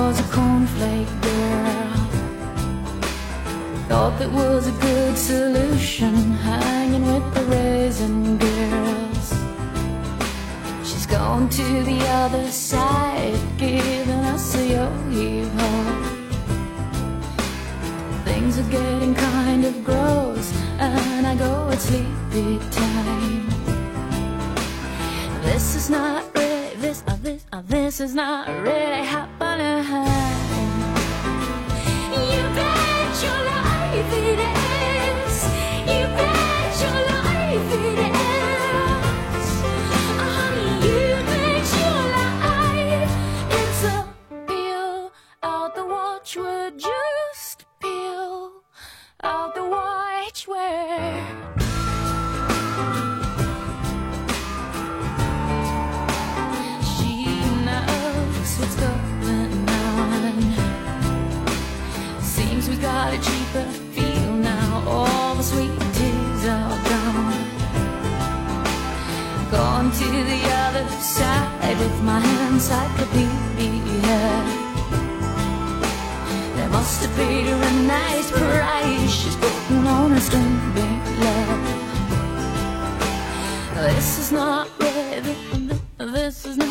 was a cornflake girl. Thought that was a good solution, hanging with the raisin girls. She's gone to the other side, giving us a yo-yo. Things are getting kind of gross, and I go at sleepy time. This is not really, this is not really happening. You bet your life it is. You bet your life it is. Honey, you bet your life it's a peel out the watchword, just peel out the watchword. What's going on? Seems we got a cheaper feel now. All the sweet teas are gone. Gone to the other side with my encyclopedia. They must have paid her a nice price. She's putting on a string, big love. This is not really, this is not